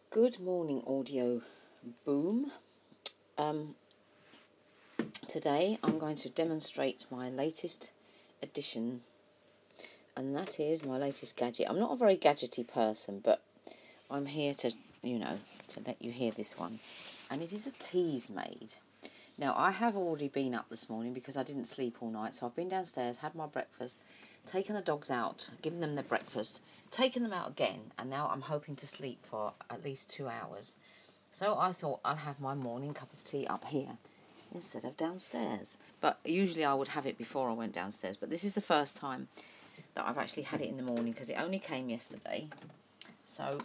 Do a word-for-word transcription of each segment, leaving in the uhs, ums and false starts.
Good morning, audio boom. Um, today I'm going to demonstrate my latest addition, and that is my latest gadget. I'm not a very gadgety person, but I'm here to, you know, to let you hear this one. And it is a Teasmade. Now, I have already been up this morning because I didn't sleep all night, so I've been downstairs, had my breakfast, taken the dogs out, given them their breakfast, taken them out again, and now I'm hoping to sleep for at least two hours. So I thought I'll have my morning cup of tea up here instead of downstairs. But usually I would have it before I went downstairs, but this is the first time that I've actually had it in the morning because it only came yesterday. So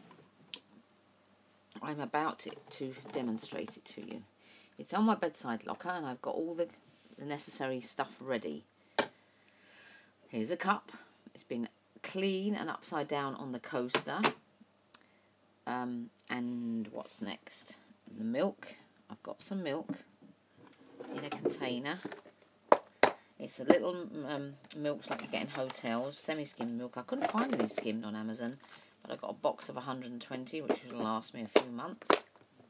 I'm about to, to demonstrate it to you. It's on my bedside locker and I've got all the, the necessary stuff ready. Here's a cup. It's been clean and upside down on the coaster. Um, and what's next? The milk. I've got some milk in a container. It's a little um, milk like you get in hotels, semi-skimmed milk. I couldn't find any skimmed on Amazon, but I got a box of one hundred and twenty, which will last me a few months.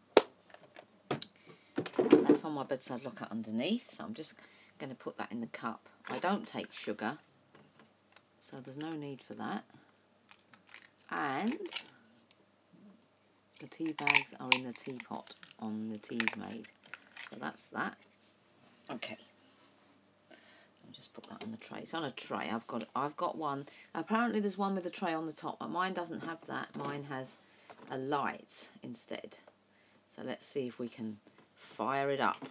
That's on my bedside locker underneath, so I'm just going to put that in the cup. I don't take sugar, so there's no need for that. And the tea bags are in the teapot on the Teasmade. So that's that. Okay. I'll just put that on the tray. It's on a tray. I've got I've got one. Apparently there's one with a tray on the top, but mine doesn't have that. Mine has a light instead. So let's see if we can fire it up.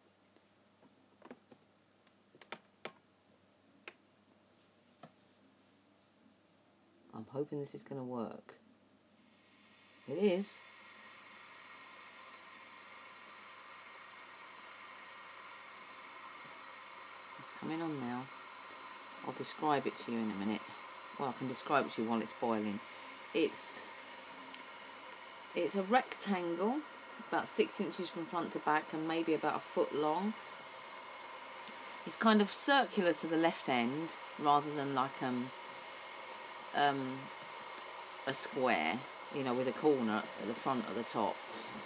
I'm hoping this is going to work. It is. It's coming on now. I'll describe it to you in a minute. Well, I can describe it to you while it's boiling. It's it's a rectangle, about six inches from front to back and maybe about a foot long. It's kind of circular to the left end rather than like um um a square, you know, with a corner at the front or the top.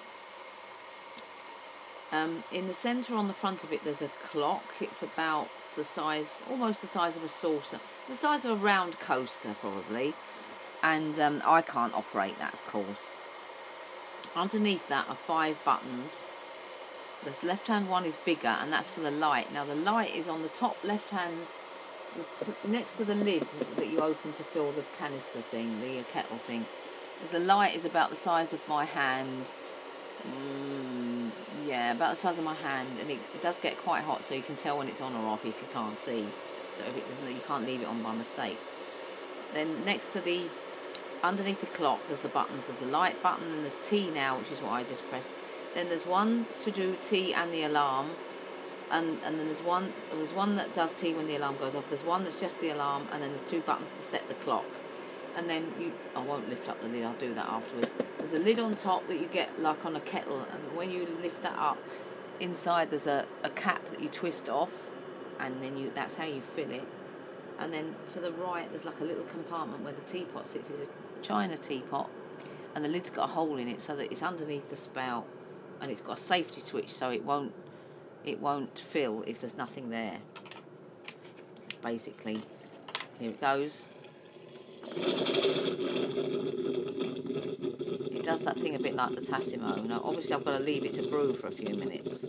Um, in the centre on the front of it there's a clock. It's about the size, almost the size of a saucer, the size of a round coaster probably, and um, I can't operate that, of course. Underneath that are five buttons. The left hand one is bigger and that's for the light. Now the light is on the top left hand next to the lid that you open to fill the canister thing, the kettle thing. As the light is about the size of my hand. Mm, yeah, about the size of my hand, and it, it does get quite hot, so you can tell when it's on or off if you can't see. So if it doesn't, you can't leave it on by mistake. Then next to the, underneath the clock, there's the buttons. There's the light button, and there's tea now, which is what I just pressed. Then there's one to do tea and the alarm, and and then there's one there's one that does tea when the alarm goes off. There's one that's just the alarm, and then there's two buttons to set the clock. And then you, I won't lift up the lid, I'll do that afterwards. There's a lid on top that you get like on a kettle, and when you lift that up, inside there's a, a cap that you twist off, and then you that's how you fill it. And then to the right there's like a little compartment where the teapot sits. It's a china teapot, and the lid's got a hole in it so that it's underneath the spout, and it's got a safety switch so it won't it won't fill if there's nothing there. Basically, here it goes. It does that thing a bit like the Tassimo. Now, obviously, I've got to leave it to brew for a few minutes.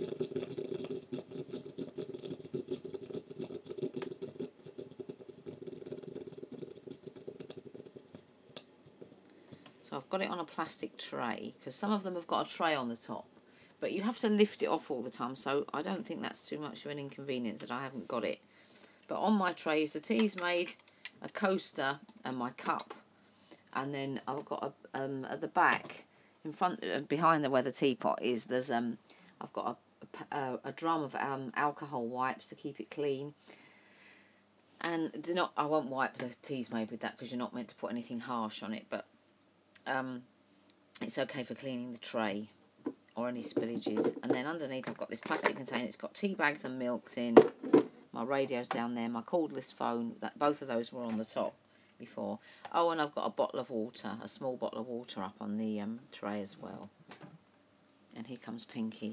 So I've got it on a plastic tray, because some of them have got a tray on the top. But you have to lift it off all the time, so I don't think that's too much of an inconvenience that I haven't got it. But on my tray is the Teasmade, a coaster, and my cup. And then I've got a, um, at the back, in front, uh, behind the where the teapot is, there's um, I've got a, a, a drum of um, alcohol wipes to keep it clean. And do not, I won't wipe the Teasmade with that because you're not meant to put anything harsh on it. But um, it's okay for cleaning the tray or any spillages. And then underneath I've got this plastic container. It's got tea bags and milks in. My radio's down there. My cordless phone. That both of those were on the top. before. Oh, and I've got a bottle of water, a small bottle of water up on the um, tray as well. And here comes Pinky.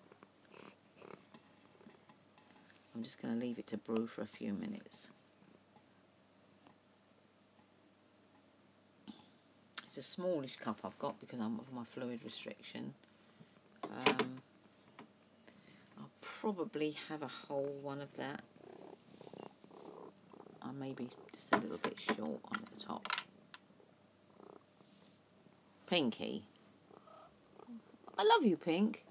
I'm just going to leave it to brew for a few minutes. It's a smallish cup I've got because I'm of my fluid restriction. Um, I'll probably have a whole one of that. I may be just a little bit short on the top. Pinky. I love you, Pink.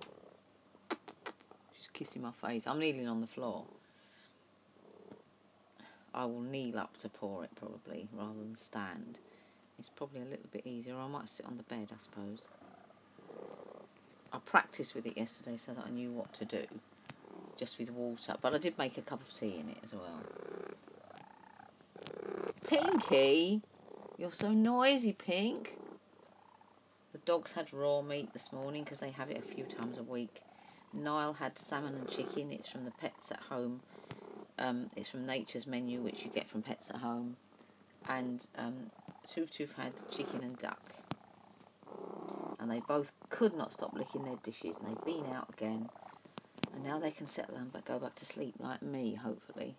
She's kissing my face. I'm kneeling on the floor. I will kneel up to pour it probably, rather than stand. It's probably a little bit easier. I might sit on the bed, I suppose. I practiced with it yesterday so that I knew what to do, just with water. But I did make a cup of tea in it as well. Pinky, you're so noisy, Pink. The dogs had raw meat this morning because they have it a few times a week. Niall had salmon and chicken. It's from the Pets at Home. Um, it's from Nature's Menu, which you get from Pets at Home. And um, Toof Toof had chicken and duck. And they both could not stop licking their dishes, and they've been out again. And now they can settle and go back to sleep like me, hopefully.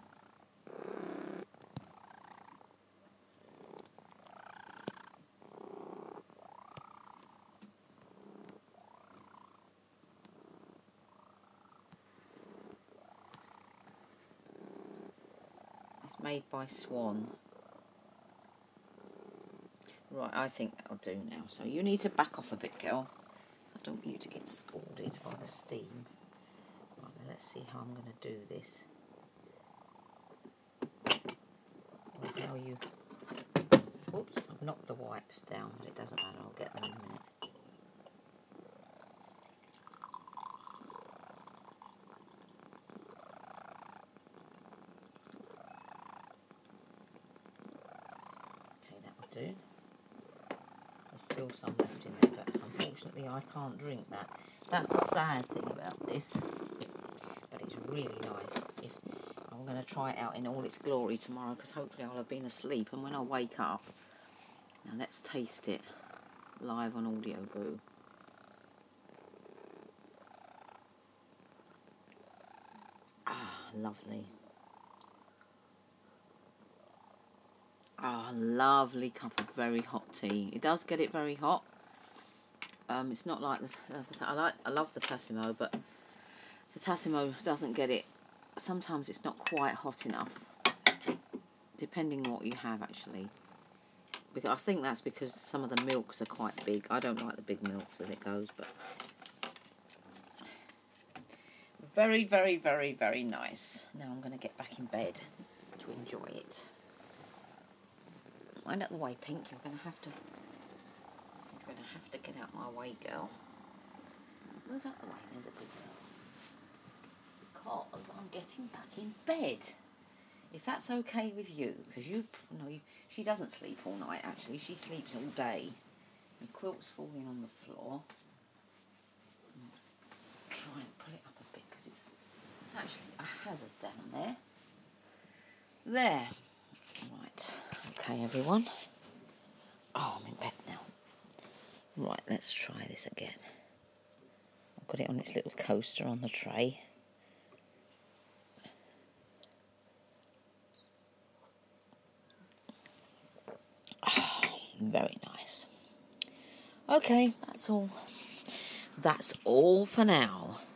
It's made by Swan. Right, I think that'll do now. So you need to back off a bit, girl. I don't want you to get scalded by the steam. Right, now let's see how I'm going to do this. Or how you... Oops, I've knocked the wipes down, but it doesn't matter. I'll get them in a minute. Okay, that'll do. There's still some left in there, but unfortunately I can't drink that. That's the sad thing about this. But it's really nice. If I'm going to try it out in all its glory tomorrow, because hopefully I'll have been asleep, and when I wake up... Now let's taste it live on Audio Boo. Ah, lovely. Ah, lovely cup of very hot tea. It does get it very hot. Um, it's not like this. I like. I love the Tassimo, but the Tassimo doesn't get it. Sometimes it's not quite hot enough, depending what you have actually. Because I think that's because some of the milks are quite big. I don't like the big milks as it goes, but very, very, very, very nice. Now I'm going to get back in bed to enjoy it. Wind out the way, Pink. You're going to have to. You're going to have to get out my way, girl. Move out the way. There's a good girl. Because I'm getting back in bed. If that's okay with you, because you, you know, you, she doesn't sleep all night. Actually, she sleeps all day. The quilt's falling on the floor. Try and pull it up a bit because it's it's actually a hazard down there. There. Right. Okay, everyone. Oh, I'm in bed now. Right, let's try this again. I've got it on its little coaster on the tray. Oh, very nice. Okay, that's all. That's all for now.